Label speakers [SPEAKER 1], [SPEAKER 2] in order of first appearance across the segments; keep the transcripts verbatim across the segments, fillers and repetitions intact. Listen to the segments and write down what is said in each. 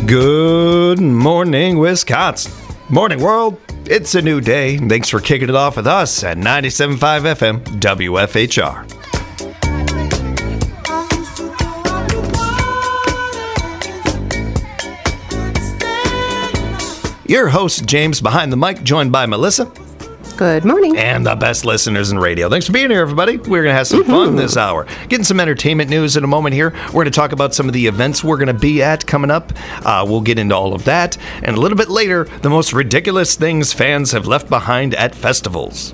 [SPEAKER 1] Good morning, Wisconsin. Morning, world. It's a new day. Thanks for kicking it off with us at ninety-seven point five F M W F H R. Your host, James, behind the mic, joined by Melissa.
[SPEAKER 2] Good morning.
[SPEAKER 1] And the best listeners in radio. Thanks for being here, everybody. We're going to have some
[SPEAKER 2] mm-hmm.
[SPEAKER 1] fun this hour. Getting some entertainment news in a moment here. We're going to talk about some of the events we're going to be at coming up. Uh, we'll get into all of that. And a little bit later, the most ridiculous things fans have left behind at festivals.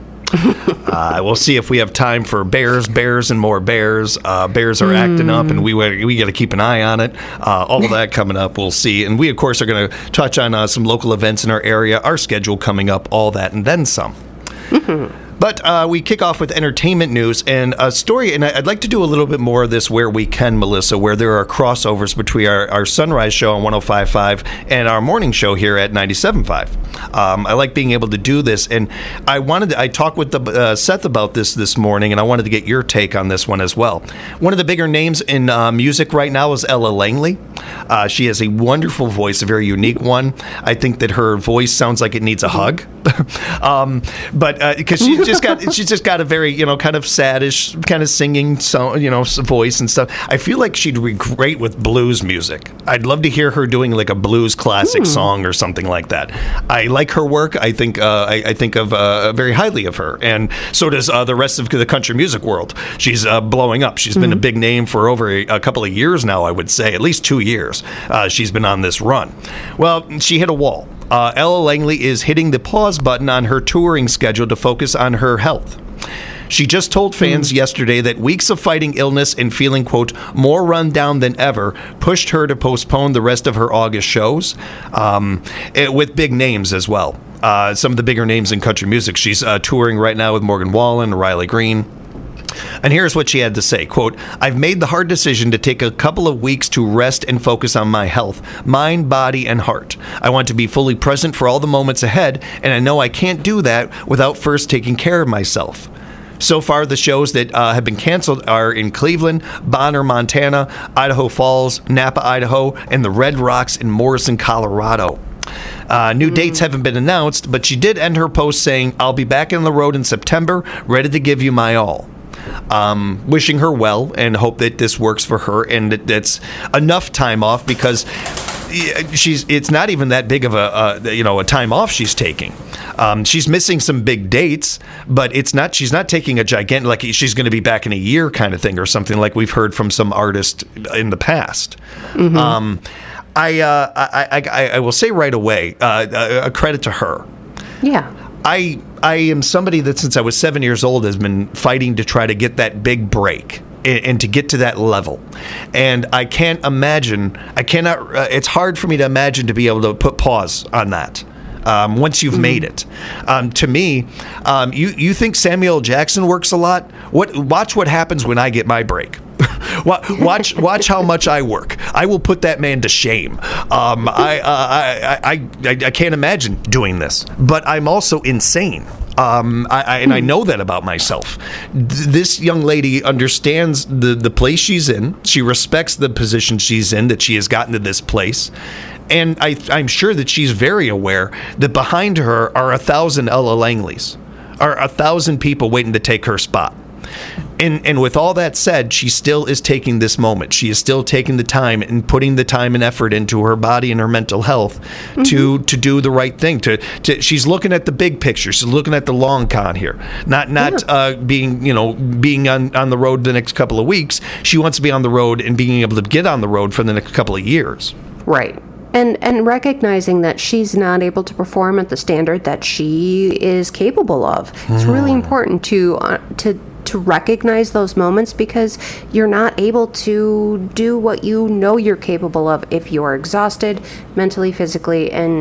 [SPEAKER 1] uh, we'll see if we have time for bears, bears, and more bears. Uh, bears are mm. acting up, and we we got to keep an eye on it. Uh, all of that coming up, we'll see. And we, of course, are going to touch on uh, some local events in our area, our schedule coming up, all that, and then some. Mm-hmm. But uh, we kick off with entertainment news and a story, and I'd like to do a little bit more of this where we can, Melissa, where there are crossovers between our, our sunrise show on one oh five point five and our morning show here at ninety-seven point five. Um, I like being able to do this, and I wanted to, I talked with the, uh, Seth about this this morning, and I wanted to get your take on this one as well. One of the bigger names in uh, music right now is Ella Langley. Uh, she has a wonderful voice, a very unique one. I think that her voice sounds like it needs a hug. um, but because uh, she just got she's just got a very, you know, kind of saddish kind of singing, so you know, voice and stuff. I feel like she'd be great with blues music. I'd love to hear her doing like a blues classic hmm. song or something like that. I like her work. I think uh, I, I think of uh, very highly of her, and so does uh, the rest of the country music world. She's uh, blowing up. She's mm-hmm. been a big name for over a, a couple of years now. I would say at least two years. Uh, she's been on this run. Well, she hit a wall. Uh, Ella Langley is hitting the pause button on her touring schedule to focus on her health. She just told fans mm. yesterday that weeks of fighting illness and feeling, quote, more run down than ever pushed her to postpone the rest of her August shows, um, it, with big names as well. Uh, some of the bigger names in country music. She's uh, touring right now with Morgan Wallen, Riley Green. And here's what she had to say, quote, I've made the hard decision to take a couple of weeks to rest and focus on my health, mind, body, and heart. I want to be fully present for all the moments ahead, and I know I can't do that without first taking care of myself. So far, the shows that uh, have been canceled are in Cleveland, Bonner, Montana, Idaho Falls, Napa, Idaho, and the Red Rocks in Morrison, Colorado. Uh, new mm. dates haven't been announced, but she did end her post saying, I'll be back on the road in September, ready to give you my all. Um, wishing her well and hope that this works for her and that that's enough time off, because she's it's not even that big of a, a you know a time off she's taking. Um, she's missing some big dates, but it's not she's not taking a gigantic, like she's going to be back in a year kind of thing or something like we've heard from some artists in the past. Mm-hmm. Um, I, uh, I, I I will say right away, uh, a credit to her.
[SPEAKER 2] Yeah.
[SPEAKER 1] I I am somebody that since I was seven years old has been fighting to try to get that big break and, and to get to that level. And I can't imagine, I cannot, uh, it's hard for me to imagine to be able to put pause on that. Um, once you've mm-hmm. made it. Um, to me, um, you, you think Samuel Jackson works a lot? What watch what happens when I get my break. watch watch how much I work. I will put that man to shame. Um, I, uh, I, I, I I can't imagine doing this, but I'm also insane. Um, I, I, and I know that about myself. This young lady understands the, the place she's in. She respects the position she's in, that she has gotten to this place. And I, I'm sure that she's very aware that behind her are a thousand Ella Langleys, are a thousand people waiting to take her spot. And and with all that said, she still is taking this moment. She is still taking the time and putting the time and effort into her body and her mental health mm-hmm. to to do the right thing. To, to she's looking at the big picture. She's looking at the long con here. Not not yeah. uh, being you know being on, on the road the next couple of weeks. She wants to be on the road and being able to get on the road for the next couple of years.
[SPEAKER 2] Right. And and recognizing that she's not able to perform at the standard that she is capable of. It's mm. really important to uh, to. to recognize those moments, because you're not able to do what you know you're capable of if you're exhausted mentally, physically, and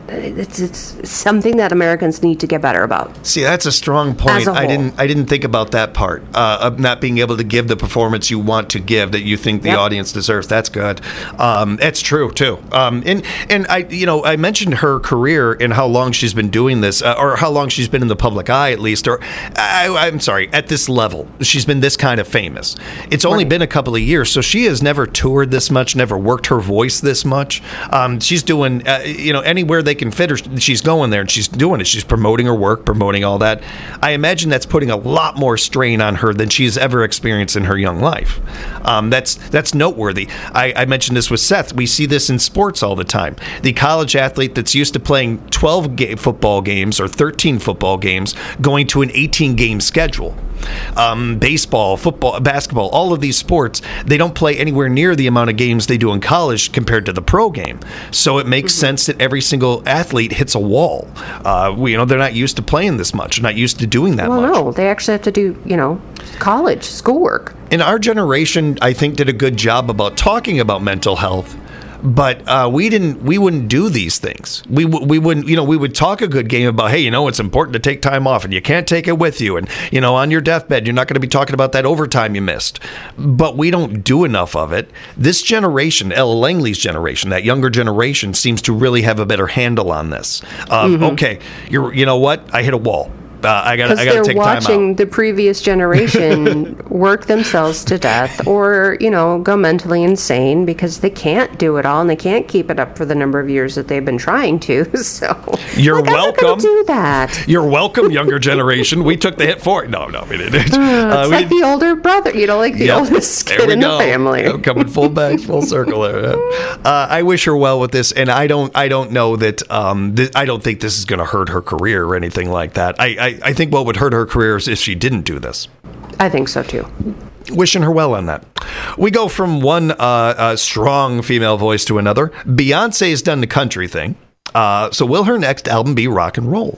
[SPEAKER 2] it's it's something that Americans need to get better about.
[SPEAKER 1] See, that's a strong point.
[SPEAKER 2] As a
[SPEAKER 1] I
[SPEAKER 2] whole.
[SPEAKER 1] didn't I didn't think about that part uh, of not being able to give the performance you want to give that you think the
[SPEAKER 2] Yep.
[SPEAKER 1] audience deserves. That's good. Um, it's true too. Um, and and I you know I mentioned her career and how long she's been doing this, uh, or how long she's been in the public eye at least. Or I, I'm sorry, at this level, she's been this kind of famous. It's only
[SPEAKER 2] Right.
[SPEAKER 1] been a couple of years, so she has never toured this much, never worked her voice this much. Um, she's doing uh, you know anywhere they can fit her, she's going there and she's doing it. She's promoting her work, promoting all that. I imagine that's putting a lot more strain on her than she's ever experienced in her young life. Um, that's that's noteworthy. I, I mentioned this with Seth. We see this in sports all the time. The college athlete that's used to playing twelve ga- football games or thirteen football games going to an eighteen game schedule. Um, baseball, football, basketball, all of these sports, they don't play anywhere near the amount of games they do in college compared to the pro game. So it makes sense that every single athlete hits a wall. Uh, we, you know, they're not used to playing this much, not used to doing that
[SPEAKER 2] Well,
[SPEAKER 1] much.
[SPEAKER 2] no, they actually have to do, you know, college, schoolwork.
[SPEAKER 1] And our generation, I think, did a good job about talking about mental health. But uh, we didn't. We wouldn't do these things. We w- we wouldn't. You know, we would talk a good game about, hey, you know, it's important to take time off, and you can't take it with you. And you know, on your deathbed, you're not going to be talking about that overtime you missed. But we don't do enough of it. This generation, Ella Langley's generation, that younger generation, seems to really have a better handle on this. Um, Okay, you're. You know what? I hit a wall. Uh, I got.
[SPEAKER 2] Because
[SPEAKER 1] I got to
[SPEAKER 2] they're
[SPEAKER 1] take time
[SPEAKER 2] watching
[SPEAKER 1] out.
[SPEAKER 2] the previous generation work themselves to death or, you know, go mentally insane because they can't do it all and they can't keep it up for the number of years that they've been trying to. So
[SPEAKER 1] You're
[SPEAKER 2] like, I'm not
[SPEAKER 1] welcome.
[SPEAKER 2] gonna do that.
[SPEAKER 1] You're welcome, younger generation. We took the hit for it. No, no, we didn't. Uh,
[SPEAKER 2] It's
[SPEAKER 1] we
[SPEAKER 2] like the older brother, you know, like the
[SPEAKER 1] Yep.
[SPEAKER 2] oldest
[SPEAKER 1] There
[SPEAKER 2] kid
[SPEAKER 1] we
[SPEAKER 2] in
[SPEAKER 1] go.
[SPEAKER 2] the family.
[SPEAKER 1] Yep, coming full back, full circle there. yeah. Uh, I wish her well with this, and I don't. I don't know that. Um, th- I don't think this is going to hurt her career or anything like that. I, I. I think what would hurt her career is if she didn't do this.
[SPEAKER 2] I think so too.
[SPEAKER 1] Wishing her well on that. We go from one uh, uh, strong female voice to another. Beyonce's done the country thing. Uh, so will her next album be rock and roll?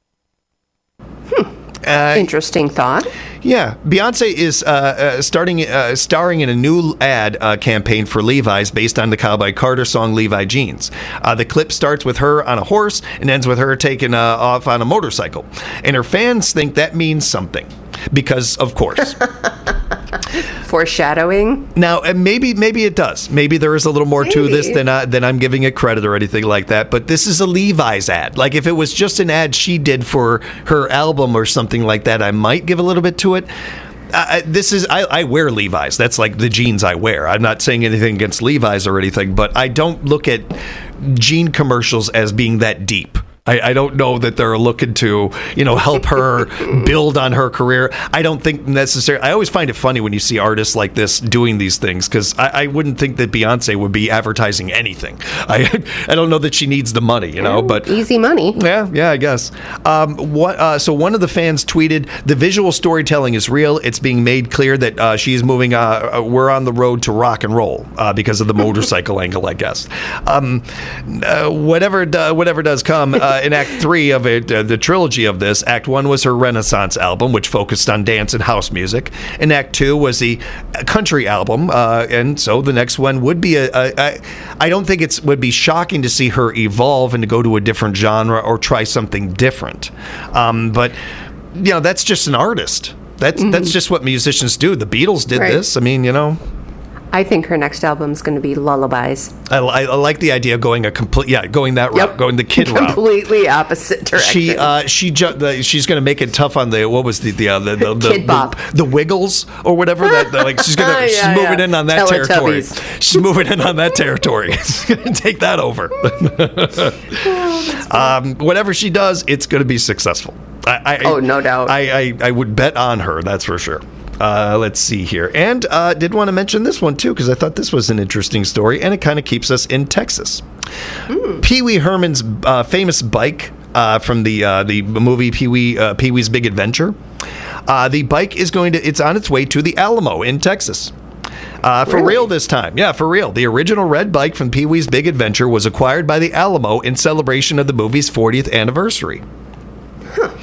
[SPEAKER 1] Uh,
[SPEAKER 2] Interesting thought.
[SPEAKER 1] Yeah, Beyonce is uh, uh, starting uh, starring in a new ad uh, campaign for Levi's based on the Cowboy Carter song "Levi Jeans." Uh, the clip starts with her on a horse and ends with her taking uh, off on a motorcycle, and her fans think that means something because, of course.
[SPEAKER 2] Foreshadowing.
[SPEAKER 1] Now, and maybe maybe it does. Maybe there is a little more to this
[SPEAKER 2] Maybe.
[SPEAKER 1] than I, than I'm giving it credit or anything like that. But this is a Levi's ad. Like if it was just an ad she did for her album or something like that, I might give a little bit to it. Uh, this is I, I wear Levi's. That's like the jeans I wear. I'm not saying anything against Levi's or anything, but I don't look at jean commercials as being that deep. I, I don't know that they're looking to, you know, help her build on her career. I don't think necessarily. I always find it funny when you see artists like this doing these things because I, I wouldn't think that Beyonce would be advertising anything. I I don't know that she needs the money, you know, but
[SPEAKER 2] Easy money.
[SPEAKER 1] yeah, yeah, I guess. Um, what? Uh, so one of the fans tweeted, "The visual storytelling is real. It's being made clear that uh, she is moving. Uh, uh, we're on the road to rock and roll uh, because of the motorcycle angle, I guess. Um, uh, whatever, do, whatever does come uh, in Act Three of it, uh, the trilogy of this. Act One was her Renaissance album, which focused on dance and house music. And Act Two was the country album, uh, and so the next one would be a. a, a I don't think it would be shocking to see her evolve and to go to a different genre or try something different. Um, but you know, that's just an artist. That's mm-hmm. that's just what musicians do. The Beatles did
[SPEAKER 2] Right.
[SPEAKER 1] this. I mean, you know.
[SPEAKER 2] I think her next album is going to be lullabies.
[SPEAKER 1] I, I, I like the idea of going a complete, yeah, going that route,
[SPEAKER 2] Yep.
[SPEAKER 1] going the kid route.
[SPEAKER 2] Completely opposite direction.
[SPEAKER 1] She uh, she ju- the, she's going to make it tough on the what was the the uh, the, the, the,
[SPEAKER 2] Kid Bop.
[SPEAKER 1] the the Wiggles or whatever that the, like she's gonna
[SPEAKER 2] Yeah,
[SPEAKER 1] she's moving
[SPEAKER 2] yeah.
[SPEAKER 1] in on that territory.
[SPEAKER 2] Teletubbies.
[SPEAKER 1] She's moving in on that territory. She's going to take that over. um, whatever she does, it's going to be successful. I, I,
[SPEAKER 2] Oh, no doubt.
[SPEAKER 1] I, I I would bet on her. That's for sure. Uh, let's see here. And uh, did want to mention this one, too, because I thought this was an interesting story, and it kind of keeps us in Texas. Mm. Pee Wee Herman's uh, famous bike uh, from the uh, the movie Pee Wee uh, Pee Wee's Big Adventure. Uh, the bike is going to, it's on its way to the Alamo in Texas. Uh, for
[SPEAKER 2] Really?
[SPEAKER 1] real this time. Yeah, for real. The original red bike from Pee Wee's Big Adventure was acquired by the Alamo in celebration of the movie's fortieth anniversary.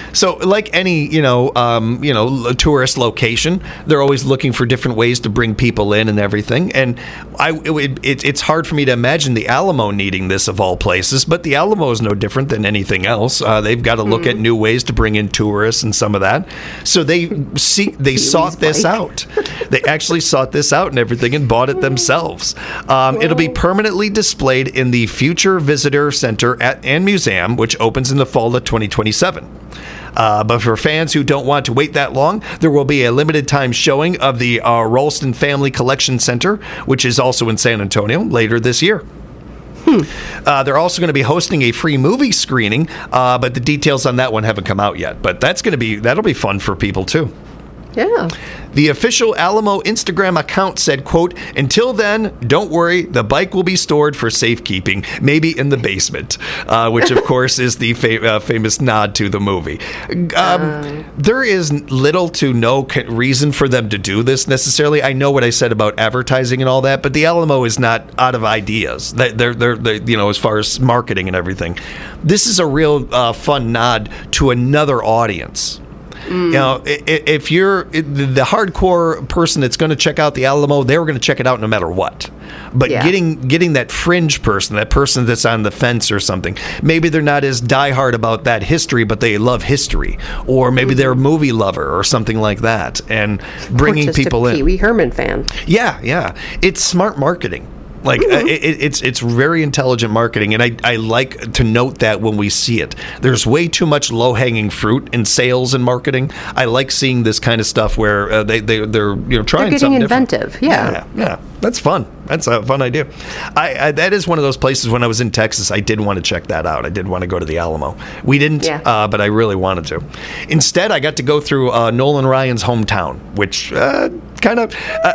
[SPEAKER 1] So, like any, you know, um, you know, tourist location, they're always looking for different ways to bring people in and everything. And I, it, it, it's hard for me to imagine the Alamo needing this of all places, but the Alamo is no different than anything else. Uh, they've got to look mm-hmm. at new ways to bring in tourists and some of that. So they see they sought this bike. out. They actually sought this out and everything and bought it themselves. Um, it'll be permanently displayed in the Future Visitor Center at, and Museum, which opens in the fall of twenty twenty-seven. Uh, but for fans who don't want to wait that long, there will be a limited time showing of the uh, Ralston Family Collection Center, which is also in San Antonio, later this year. Hmm. Uh, they're also going to be hosting a free movie screening, uh, but the details on that one haven't come out yet. But that's going to be that'll be fun for people too.
[SPEAKER 2] Yeah.
[SPEAKER 1] The official Alamo Instagram account said, quote, "Until then, don't worry, the bike will be stored for safekeeping, maybe in the basement," uh, which, of course, is the fa- uh, famous nod to the movie. Um, uh. There is little to no reason for them to do this necessarily. I know what I said about advertising and all that, but the Alamo is not out of ideas. They're, they're, they're you know, as far as marketing and everything. This is a real uh, fun nod to another audience. Mm. You know, if you're the hardcore person that's going to check out the Alamo, they were going to check it out no matter what. But yeah. getting getting that fringe person, that person that's on the fence or something, maybe they're not as diehard about that history, but they love history, or maybe mm-hmm. they're a movie lover or something like that, and bringing
[SPEAKER 2] or just
[SPEAKER 1] people
[SPEAKER 2] a
[SPEAKER 1] in.
[SPEAKER 2] Pee Wee Herman fan.
[SPEAKER 1] Yeah, yeah, it's smart marketing. Like mm-hmm. uh, it, it's it's very intelligent marketing, and I, I like to note that when we see it. There's way too much low hanging fruit in sales and marketing. I like seeing this kind of stuff where uh, they they they're you know trying
[SPEAKER 2] they're
[SPEAKER 1] something
[SPEAKER 2] inventive.
[SPEAKER 1] different.
[SPEAKER 2] Yeah.
[SPEAKER 1] yeah, yeah, that's fun. That's a fun idea. I, I that is one of those places. When I was in Texas, I did want to check that out. I did want to go to the Alamo. We didn't, yeah. uh, but I really wanted to. Instead, I got to go through uh, Nolan Ryan's hometown, which uh, kind of uh,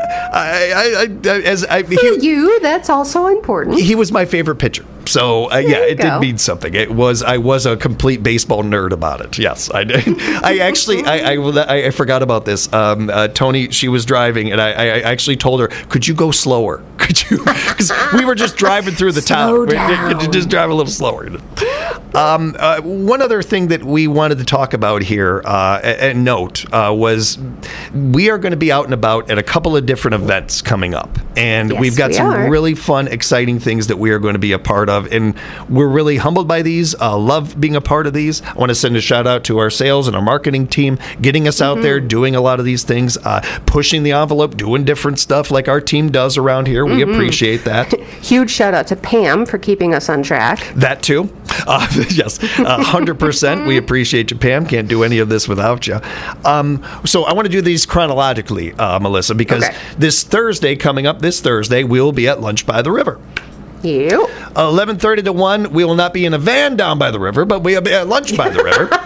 [SPEAKER 1] I, I, I as I
[SPEAKER 2] for he, you. That's also important.
[SPEAKER 1] He was my favorite pitcher. So uh, yeah, it go. did mean something. It was I was a complete baseball nerd about it. Yes, I did. I actually I, I, I forgot about this. Um, uh, Tony, she was driving, and I, I actually told her, "Could you go slower? Could you?" Because we were just driving through the
[SPEAKER 2] Slow
[SPEAKER 1] town.
[SPEAKER 2] Down.
[SPEAKER 1] Just drive a little slower. Um, uh, one other thing that we wanted to talk about here uh, and note uh, was we are going to be out and about at a couple of different events coming up, and
[SPEAKER 2] yes,
[SPEAKER 1] we've got
[SPEAKER 2] we
[SPEAKER 1] some
[SPEAKER 2] are.
[SPEAKER 1] really fun, exciting things that we are going to be a part of. And we're really humbled by these. Uh, love being a part of these. I want to send a shout out to our sales and our marketing team, getting us out mm-hmm. there, doing a lot of these things, uh, pushing the envelope, doing different stuff like our team does around here. We mm-hmm. appreciate that.
[SPEAKER 2] Huge shout out to Pam for keeping us on track.
[SPEAKER 1] That too. Uh, yes, one hundred percent. We appreciate you, Pam. Can't do any of this without you. Um, so I want to do these chronologically, uh, Melissa, because okay. this Thursday coming up, this Thursday, we'll be at Lunch by the River.
[SPEAKER 2] You.
[SPEAKER 1] eleven thirty to one, we will not be in a van down by the river, but we'll be at Lunch by the River.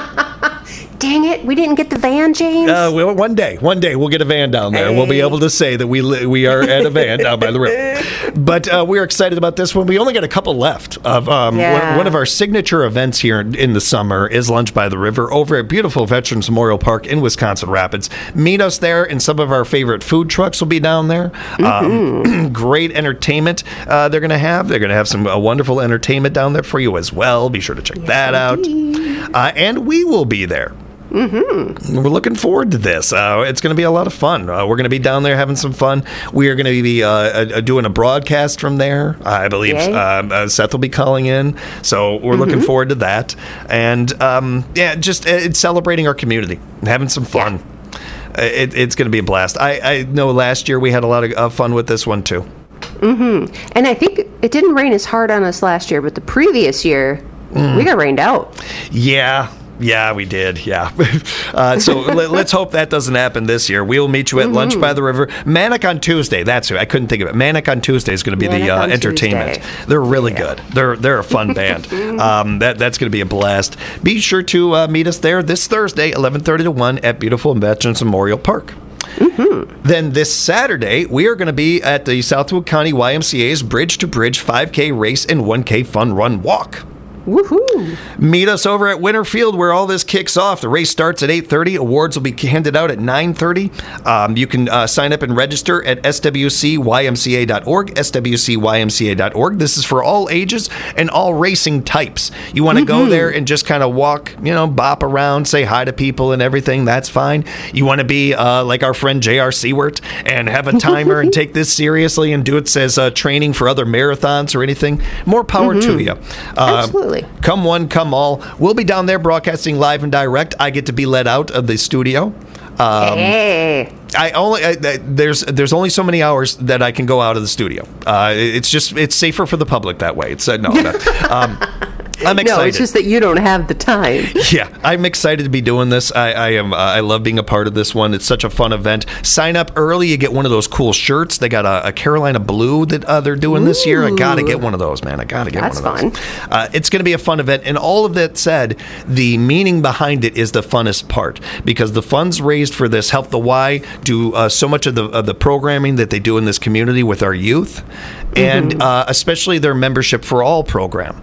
[SPEAKER 2] Dang it, we didn't get the van, James.
[SPEAKER 1] Uh, well, one day, one day we'll get a van down there. Hey. We'll be able to say that we li- we are at a van down by the river. But uh, we're excited about this one. We only got a couple left. Of um,
[SPEAKER 2] yeah.
[SPEAKER 1] one, one of our signature events here in the summer is Lunch by the River over at beautiful Veterans Memorial Park in Wisconsin Rapids. Meet us there, and some of our favorite food trucks will be down there. Mm-hmm. Um, great entertainment uh, they're going to have. They're going to have some uh, wonderful entertainment down there for you as well. Be sure to check yes, that indeed. out. Uh, and we will be there. Mm-hmm. We're looking forward to this. Uh, it's going to be a lot of fun. Uh, we're going to be down there having some fun. We are going to be uh, uh, doing a broadcast from there. I believe uh, uh, Seth will be calling in. So we're mm-hmm. looking forward to that. And um, yeah, just uh, it's celebrating our community, having some fun. Yeah. It, it's going to be a blast. I, I know last year we had a lot of uh, fun with this one too.
[SPEAKER 2] Mm-hmm. And I think it didn't rain as hard on us last year, but the previous year mm. we got rained out.
[SPEAKER 1] Yeah. Yeah, we did. Yeah. Uh, so let, let's hope that doesn't happen this year. We'll meet you at mm-hmm. Lunch by the River. Manic on Tuesday. That's who. I couldn't think of it. Manic on Tuesday is going to be Manic the uh, entertainment. Tuesday. They're really yeah. good. They're they're a fun band. Um, that that's going to be a blast. Be sure to uh, meet us there this Thursday, eleven thirty to one at beautiful Veterans Memorial Park. Mm-hmm. Then this Saturday, we are going to be at the Southwood County Y M C A's Bridge to Bridge five K race and one K fun run walk.
[SPEAKER 2] Woohoo!
[SPEAKER 1] Meet us over at Winterfield where all this kicks off. The race starts at eight thirty. Awards will be handed out at nine thirty. Um, you can uh, sign up and register at S W C Y M C A dot org, S W C Y M C A dot org. This is for all ages and all racing types. You want to mm-hmm. go there and just kind of walk, you know, bop around, say hi to people and everything. That's fine. You want to be uh, like our friend J R Seward and have a timer and take this seriously and do it as uh, training for other marathons or anything. More power mm-hmm. to you. Uh,
[SPEAKER 2] Absolutely.
[SPEAKER 1] Come one, come all. We'll be down there broadcasting live and direct. I get to be let out of the studio. Um,
[SPEAKER 2] hey.
[SPEAKER 1] I only I, there's there's only so many hours that I can go out of the studio. Uh, it's just it's safer for the public that way. It's uh, no. no. Um, I'm excited.
[SPEAKER 2] No, it's just that you don't have the time.
[SPEAKER 1] Yeah, I'm excited to be doing this. I, I am. Uh, I love being a part of this one. It's such a fun event. Sign up early. You get one of those cool shirts. They got a, a Carolina Blue that uh, they're doing Ooh. this year. I got to get one of those, man. I got to get
[SPEAKER 2] That's
[SPEAKER 1] one of those.
[SPEAKER 2] That's fun.
[SPEAKER 1] Uh, it's going to be a fun event. And all of that said, the meaning behind it is the funnest part because the funds raised for this help the Y do uh, so much of the of the programming that they do in this community with our youth, and mm-hmm. uh, especially their Membership for All program.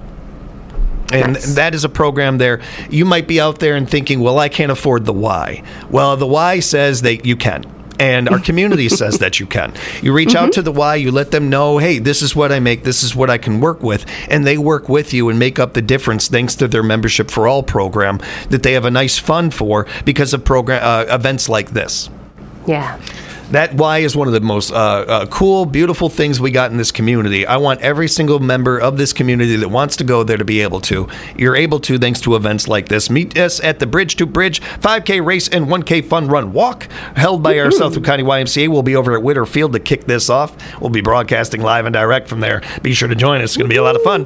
[SPEAKER 1] And nice. That is a program there. You might be out there and thinking, well, I can't afford the Y. Well, the Y says that you can. And our community says that you can. You reach mm-hmm. out to the Y, you let them know, hey, this is what I make, this is what I can work with. And they work with you and make up the difference thanks to their Membership for All program that they have a nice fund for because of program uh, events like this.
[SPEAKER 2] Yeah.
[SPEAKER 1] That Y is one of the most uh, uh, cool, beautiful things we got in this community. I want every single member of this community that wants to go there to be able to. You're able to thanks to events like this. Meet us at the Bridge to Bridge five K race and one K fun run walk held by our mm-hmm. Southwood County Y M C A. We'll be over at Winterfield to kick this off. We'll be broadcasting live and direct from there. Be sure to join us. It's going to be a lot of fun.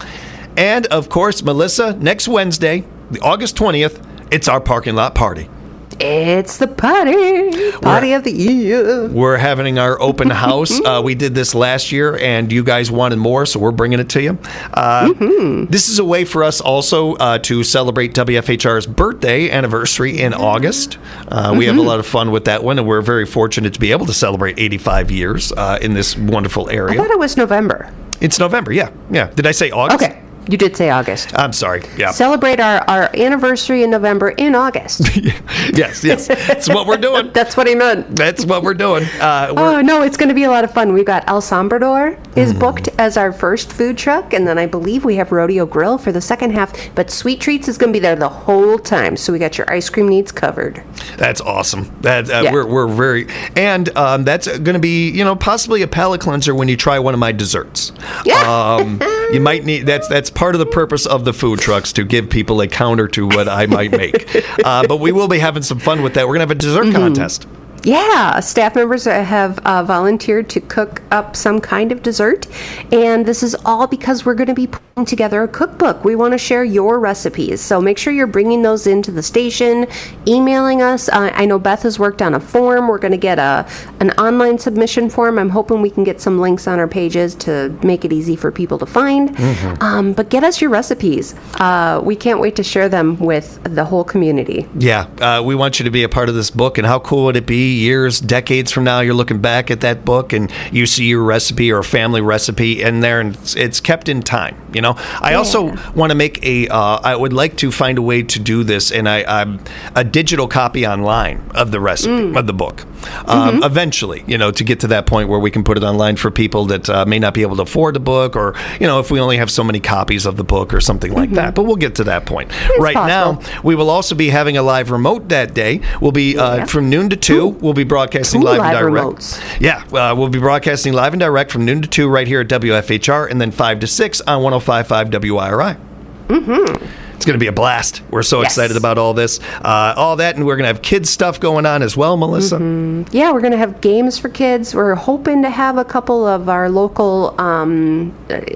[SPEAKER 1] And, of course, Melissa, next Wednesday, the August twentieth, it's our parking lot party.
[SPEAKER 2] It's the party, party we're, of the year.
[SPEAKER 1] We're having our open house. uh, we did this last year, and you guys wanted more, so we're bringing it to you. Uh, mm-hmm. This is a way for us also uh, to celebrate W F H R's birthday anniversary in August. Uh, mm-hmm. We have a lot of fun with that one, and we're very fortunate to be able to celebrate eighty-five years uh, in this wonderful area.
[SPEAKER 2] I thought it was November.
[SPEAKER 1] It's November, yeah. Yeah. Did I say August?
[SPEAKER 2] Okay. You did say August.
[SPEAKER 1] I'm sorry. Yeah.
[SPEAKER 2] Celebrate our, our anniversary in November in August.
[SPEAKER 1] yes, yes. That's what we're doing.
[SPEAKER 2] That's what he meant.
[SPEAKER 1] That's what we're doing. Uh, we're,
[SPEAKER 2] oh, no, it's going to be a lot of fun. We've got El Sombrador is mm. booked as our first food truck, and then I believe we have Rodeo Grill for the second half, but Sweet Treats is going to be there the whole time, so we got your ice cream needs covered.
[SPEAKER 1] That's awesome. That uh,
[SPEAKER 2] yeah.
[SPEAKER 1] we're, we're very... And um, that's going to be, you know, possibly a palate cleanser when you try one of my desserts.
[SPEAKER 2] Yeah.
[SPEAKER 1] Um, you might need... That's, that's part of the purpose of the food trucks, to give people a counter to what I might make. uh, but we will be having some fun with that. We're going to have a dessert mm-hmm. contest.
[SPEAKER 2] Yeah, staff members have uh, volunteered to cook up some kind of dessert, and this is all because we're going to be putting together a cookbook. We want to share your recipes, so make sure you're bringing those into the station, emailing us. Uh, I know Beth has worked on a form. We're going to get a an online submission form. I'm hoping we can get some links on our pages to make it easy for people to find. Mm-hmm. Um, but get us your recipes. Uh, we can't wait to share them with the whole community.
[SPEAKER 1] Yeah, uh, we want you to be a part of this book, and how cool would it be years, decades from now, you're looking back at that book and you see your recipe or family recipe in there, and it's, it's kept in time. You know, I yeah. also want to make a. Uh, I would like to find a way to do this, and I, I'm a digital copy online of the recipe mm. of the book. Um, mm-hmm. Eventually, you know, to get to that point where we can put it online for people that uh, may not be able to afford the book, or you know, if we only have so many copies of the book or something like mm-hmm. that. But we'll get to that point.
[SPEAKER 2] It's
[SPEAKER 1] right
[SPEAKER 2] possible.
[SPEAKER 1] now, we will also be having a live remote that day. We'll be uh,
[SPEAKER 2] yeah.
[SPEAKER 1] from noon to two. Ooh. We'll be broadcasting
[SPEAKER 2] Two
[SPEAKER 1] live,
[SPEAKER 2] live
[SPEAKER 1] and direct.
[SPEAKER 2] Remotes.
[SPEAKER 1] Yeah, uh, we'll be broadcasting live and direct from noon to two right here at W F H R, and then five to six on one oh five point five W I R I.
[SPEAKER 2] Mm-hmm.
[SPEAKER 1] It's going to be a blast. We're so
[SPEAKER 2] yes.
[SPEAKER 1] excited about all this, uh, all that, and we're going to have kids stuff going on as well, Melissa.
[SPEAKER 2] Mm-hmm. Yeah, we're going to have games for kids. We're hoping to have a couple of our local um,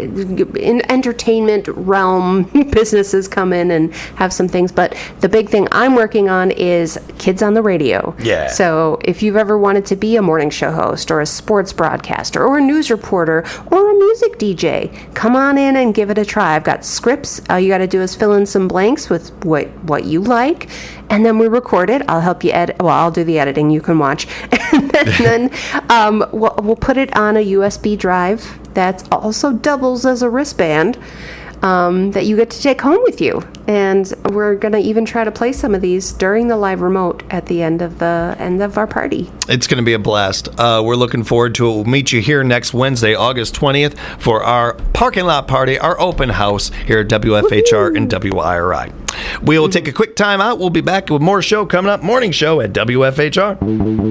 [SPEAKER 2] in entertainment realm businesses come in and have some things. But the big thing I'm working on is kids on the radio.
[SPEAKER 1] Yeah.
[SPEAKER 2] So if you've ever wanted to be a morning show host or a sports broadcaster or a news reporter or a music D J, come on in and give it a try. I've got scripts. All you got to do is fill in some blanks with what what you like, and then we record it. I'll help you edit. Well, I'll do the editing. You can watch, and then um, we'll, we'll put it on a U S B drive that also doubles as a wristband. um, that you get to take home with you. And we're going to even try to play some of these during the live remote at the end of the end of our party.
[SPEAKER 1] It's going to be a blast. Uh, we're looking forward to it. We'll meet you here next Wednesday, August twentieth, for our parking lot party, our open house here at W F H R Woo-hoo. And W I R I. We will take a quick time out. We'll be back with more show coming up. Morning show at W F H R.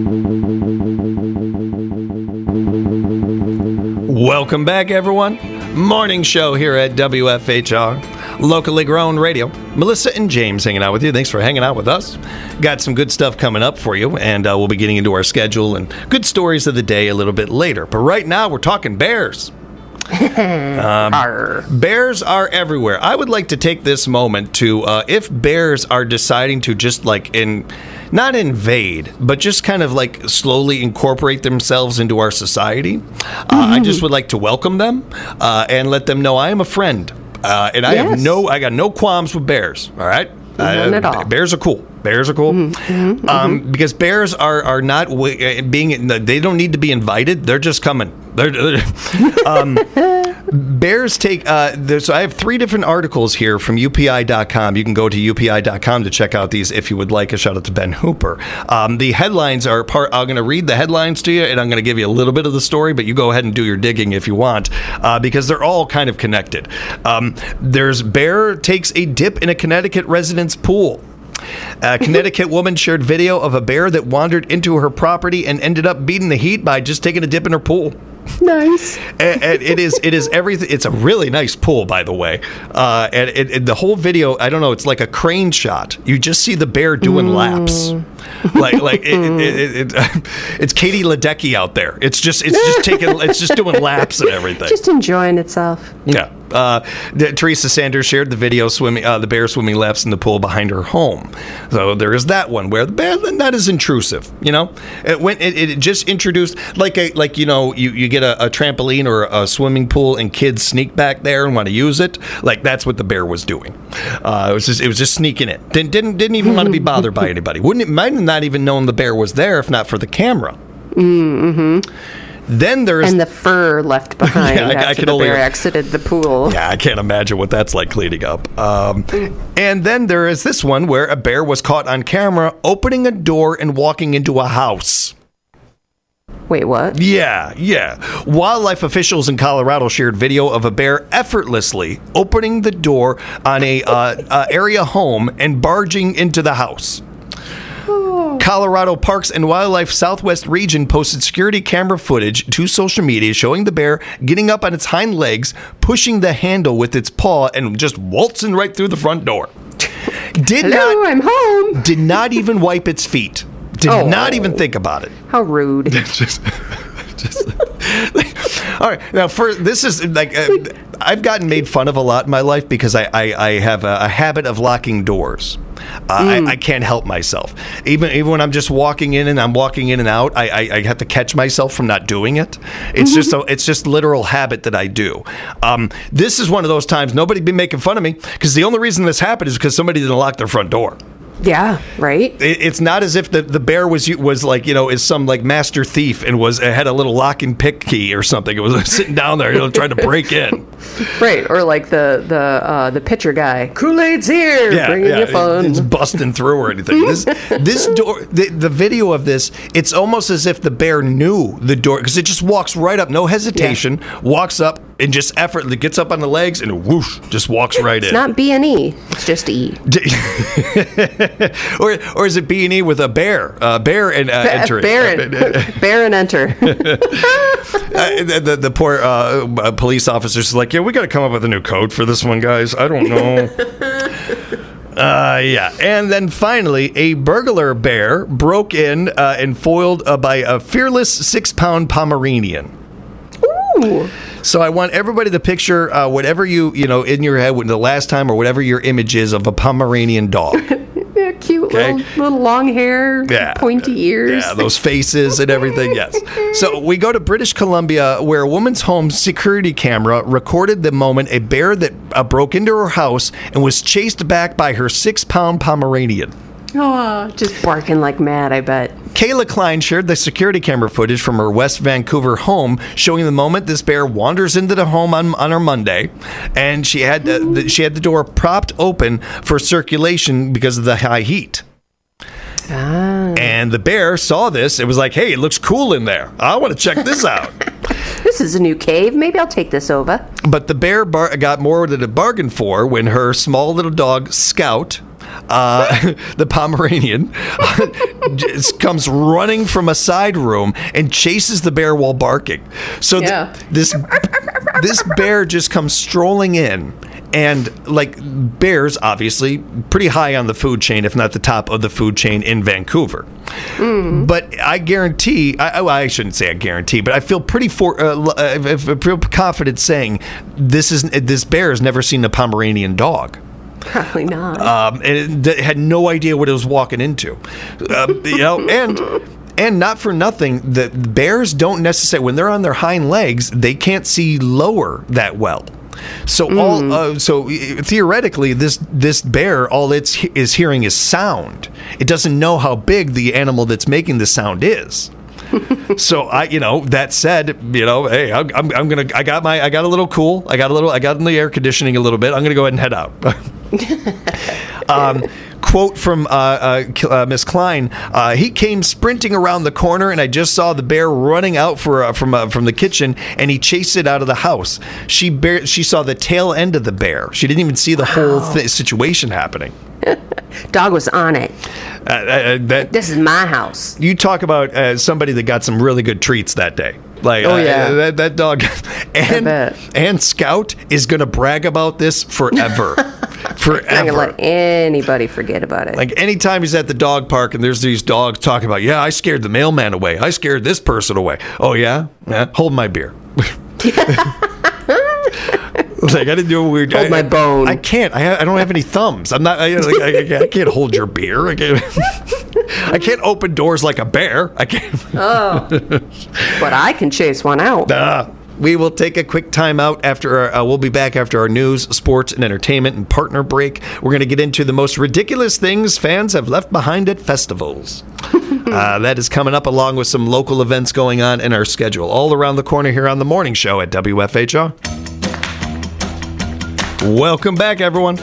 [SPEAKER 1] Welcome back, everyone. Morning show here at W F H R, locally grown radio. Melissa and James hanging out with you. Thanks for hanging out with us. Got some good stuff coming up for you, and uh, we'll be getting into our schedule and good stories of the day a little bit later. But right now, we're talking bears. um, bears are everywhere. I would like to take this moment to, uh, if bears are deciding to just like in, not invade, but just kind of like slowly incorporate themselves into our society, uh, mm-hmm. I just would like to welcome them uh, and let them know I am a friend, uh, and I yes. have no, I got no qualms with bears. All right,
[SPEAKER 2] none uh, at all.
[SPEAKER 1] Bears are cool. Bears are cool mm-hmm. um, mm-hmm. because bears are are not w- being. They don't need to be invited. They're just coming. They're, they're, um, bears take. Uh, so I have three different articles here from U P I dot com. You can go to U P I dot com to check out these if you would like. A shout out to Ben Hooper. Um, the headlines are part. I'm going to read the headlines to you, and I'm going to give you a little bit of the story. But you go ahead and do your digging if you want, uh, because they're all kind of connected. Um, there's bear takes a dip in a Connecticut resident's pool. A Connecticut woman shared video of a bear that wandered into her property and ended up beating the heat by just taking a dip in her pool.
[SPEAKER 2] Nice.
[SPEAKER 1] and, and it is it is everything. It's a really nice pool, by the way. Uh, and it, it, the whole video, I don't know, it's like a crane shot. You just see the bear doing mm. laps. Like like it, it, it, it, it's Katie Ledecky out there. It's just it's just taking it's just doing laps and everything.
[SPEAKER 2] Just enjoying itself.
[SPEAKER 1] Yeah. Uh, the, Teresa Sanders shared the video swimming, uh, the bear swimming laps in the pool behind her home. So there is that one where the bear not as intrusive, you know. It went. It, it just introduced like a like you know you, you get a, a trampoline or a swimming pool and kids sneak back there and want to use it. Like that's what the bear was doing. Uh, it was just it was just sneaking in. Didn't didn't, didn't even want to be bothered by anybody. Wouldn't it might have not even known the bear was there if not for the camera.
[SPEAKER 2] Mm-hmm.
[SPEAKER 1] Then there's
[SPEAKER 2] and the fur left behind yeah, I, after I can the only, bear exited the pool.
[SPEAKER 1] Yeah, I can't imagine what that's like cleaning up. Um, and then there is this one where a bear was caught on camera opening a door and walking into a house.
[SPEAKER 2] Wait, what?
[SPEAKER 1] Yeah, yeah. Wildlife officials in Colorado shared video of a bear effortlessly opening the door on a uh, uh, area home and barging into the house. Colorado Parks and Wildlife Southwest Region posted security camera footage to social media showing the bear getting up on its hind legs, pushing the handle with its paw, and just waltzing right through the front door. Did
[SPEAKER 2] Hello,
[SPEAKER 1] not,
[SPEAKER 2] I'm home.
[SPEAKER 1] Did not even wipe its feet. Did oh. not even think about it.
[SPEAKER 2] How rude.
[SPEAKER 1] just, just, all right, now for this is like uh, I've gotten made fun of a lot in my life because I I, I have a, a habit of locking doors. Uh, mm. I, I can't help myself. Even even when I'm just walking in and I'm walking in and out, I, I, I have to catch myself from not doing it. It's mm-hmm. just a, it's just literal habit that I do. Um, this is one of those times nobody'd be making fun of me because the only reason this happened is because somebody didn't lock their front door.
[SPEAKER 2] Yeah, right.
[SPEAKER 1] It, it's not as if the, the bear was was like you know is some like master thief and was had a little lock and pick key or something. It was sitting down there, you know, trying to break in.
[SPEAKER 2] Right, or like the the uh, the pitcher guy. Kool-Aid's here,
[SPEAKER 1] yeah,
[SPEAKER 2] bringing
[SPEAKER 1] yeah,
[SPEAKER 2] you fun.
[SPEAKER 1] It's busting through or anything. This this door, the, the video of this, it's almost as if the bear knew the door because it just walks right up, no hesitation, yeah. walks up and just effortlessly gets up on the legs and whoosh, just walks right
[SPEAKER 2] it's
[SPEAKER 1] in.
[SPEAKER 2] It's not B and E, it's just E.
[SPEAKER 1] or or is it B and E with a bear? Uh, bear and uh, entering.
[SPEAKER 2] Bear and, bear and enter.
[SPEAKER 1] uh, the, the, the poor uh, police officers are like, yeah, we got to come up with a new code for this one, guys. I don't know. Uh, yeah. And then finally, a burglar bear broke in uh, and foiled uh, by a fearless six-pound Pomeranian.
[SPEAKER 2] Ooh.
[SPEAKER 1] So I want everybody to picture uh, whatever you, you know, in your head, when the last time or whatever your image is of a Pomeranian dog.
[SPEAKER 2] Yeah, cute okay. little, little long hair,
[SPEAKER 1] yeah.
[SPEAKER 2] pointy ears.
[SPEAKER 1] Yeah, those faces and everything, yes. So we go to British Columbia where a woman's home security camera recorded the moment a bear that uh, broke into her house and was chased back by her six-pound Pomeranian.
[SPEAKER 2] Oh, just barking like mad, I bet.
[SPEAKER 1] Kayla Klein shared the security camera footage from her West Vancouver home, showing the moment this bear wanders into the home on, on her Monday, and she had uh, the, she had the door propped open for circulation because of the high heat.
[SPEAKER 2] Ah.
[SPEAKER 1] And the bear saw this. It was like, hey, it looks cool in there. I want to check this out.
[SPEAKER 2] This is a new cave. Maybe I'll take this over.
[SPEAKER 1] But the bear bar- got more than it bargained for when her small little dog, Scout, uh, the Pomeranian, just comes running from a side room and chases the bear while barking. So
[SPEAKER 2] Yeah.
[SPEAKER 1] th- this this bear just comes strolling in. And like bears, obviously, pretty high on the food chain, if not the top of the food chain in Vancouver. Mm. But I guarantee, I, I shouldn't say I guarantee, but I feel pretty for, uh, I feel confident saying this is this bear has never seen a Pomeranian dog.
[SPEAKER 2] Probably not.
[SPEAKER 1] Um, and it had no idea what it was walking into. Uh, you know, and. And not for nothing, the bears don't necessarily, when they're on their hind legs, they can't see lower that well. So mm. all, uh, so theoretically, this this bear, all it's he- is hearing is sound. It doesn't know how big the animal that's making the sound is. So I, you know, that said, you know, hey, I'm, I'm, I'm gonna, I got my, I got a little cool, I got a little, I got in the air conditioning a little bit. I'm gonna go ahead and head out. um, Quote from uh, uh, uh, Miss Klein: uh, he came sprinting around the corner, and I just saw the bear running out for uh, from uh, from the kitchen, and he chased it out of the house. She bear- she saw the tail end of the bear. She didn't even see the wow. whole th- situation happening.
[SPEAKER 2] Dog was on it.
[SPEAKER 1] Uh, uh, that,
[SPEAKER 2] this is my house.
[SPEAKER 1] You talk about uh, somebody that got some really good treats that day. Like,
[SPEAKER 2] oh yeah,
[SPEAKER 1] uh, that, that dog, and and Scout is gonna brag about this forever, forever.
[SPEAKER 2] Not gonna let anybody forget about it.
[SPEAKER 1] Like anytime he's at the dog park and there's these dogs talking about, yeah, I scared the mailman away, I scared this person away. Oh yeah, yeah. Hold my beer. Like I didn't do a weird.
[SPEAKER 2] Hold
[SPEAKER 1] I,
[SPEAKER 2] my bone.
[SPEAKER 1] I, I can't. I, I don't have any thumbs. I'm not. I, like, I, I can't hold your beer. I can't. I can't open doors like a bear. I can't.
[SPEAKER 2] Oh, but I can chase one out.
[SPEAKER 1] Uh, we will take a quick time out after our, uh, we'll be back after our news, sports, and entertainment and partner break. We're going to get into the most ridiculous things fans have left behind at festivals. uh, that is coming up along with some local events going on in our schedule all around the corner here on the morning show at W F H R. Welcome back, everyone.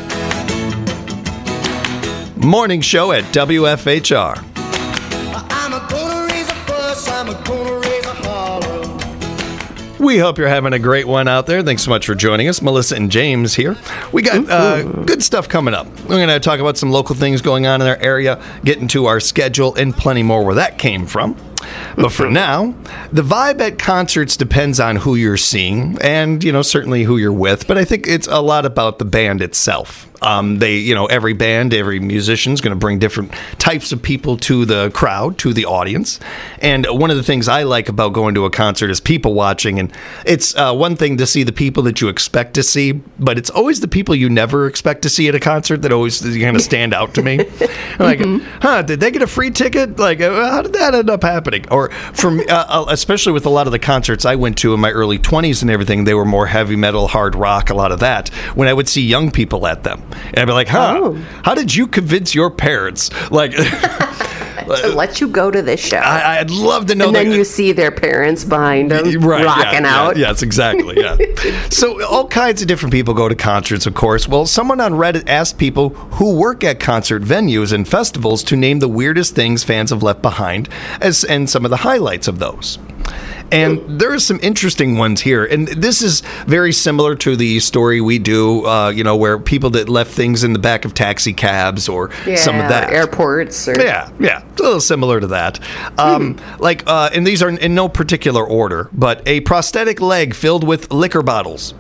[SPEAKER 1] Morning show at W F H R. I'm a gonna raise a fuss, I'm a gonna raise a holler. We hope you're having a great one out there. Thanks so much for joining us. Melissa and James here. We got uh, good stuff coming up. We're going to talk about some local things going on in our area, get into our schedule, and plenty more where that came from. But for now, the vibe at concerts depends on who you're seeing and, you know, certainly who you're with. But I think it's a lot about the band itself. Um, they, you know, every band, every musician is going to bring different types of people to the crowd, to the audience. And one of the things I like about going to a concert is people watching. And it's uh, one thing to see the people that you expect to see, but it's always the people you never expect to see at a concert that always kind of stand out to me. Like, mm-hmm. huh, did they get a free ticket? Like, uh, how did that end up happening? Or from, uh, especially with a lot of the concerts I went to in my early twenties and everything, they were more heavy metal, hard rock, a lot of that, when I would see young people at them. And I'd be like, huh, oh. how did you convince your parents? Like,
[SPEAKER 2] to let you go to this show.
[SPEAKER 1] I, I'd love to know.
[SPEAKER 2] And
[SPEAKER 1] that,
[SPEAKER 2] then you see their parents behind them
[SPEAKER 1] right,
[SPEAKER 2] rocking
[SPEAKER 1] yeah,
[SPEAKER 2] out.
[SPEAKER 1] Yeah, yes, exactly. Yeah. So all kinds of different people go to concerts, of course. Well, someone on Reddit asked people who work at concert venues and festivals to name the weirdest things fans have left behind as and some of the highlights of those. And there are some interesting ones here. And this is very similar to the story we do, uh, you know, where people that left things in the back of taxi cabs or
[SPEAKER 2] yeah,
[SPEAKER 1] some of that.
[SPEAKER 2] Airports. Or...
[SPEAKER 1] Yeah, yeah. It's a little similar to that. Um, hmm. Like, uh, and these are in no particular order, but a prosthetic leg filled with liquor bottles.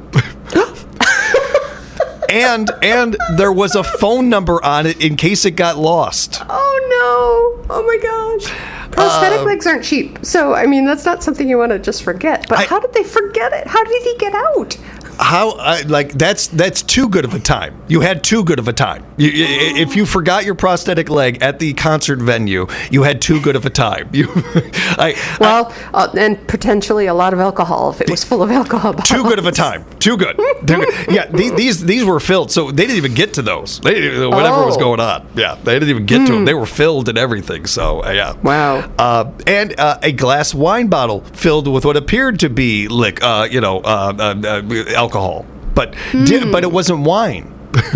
[SPEAKER 1] And and there was a phone number on it in case it got lost.
[SPEAKER 2] Oh, no. Oh, my gosh. Prosthetic uh, legs aren't cheap. So, I mean, that's not something you want to just forget. But I, how did they forget it? How did he get out?
[SPEAKER 1] How uh, like that's that's too good of a time. You had too good of a time. You, i- if you forgot your prosthetic leg at the concert venue, you had too good of a time. You, I,
[SPEAKER 2] Well, uh, and potentially a lot of alcohol if it was full of alcohol bottles.
[SPEAKER 1] too good of a time. Too good. Too good. Yeah, these, these these were filled, so they didn't even get to those. They, whatever was
[SPEAKER 2] Oh.
[SPEAKER 1] going on. Yeah, they didn't even get to them. They were filled and everything. So uh, yeah.
[SPEAKER 2] Wow.
[SPEAKER 1] Uh, and uh, a glass wine bottle filled with what appeared to be lick, uh, you know, uh, uh, uh, alcohol, but di- but it wasn't wine.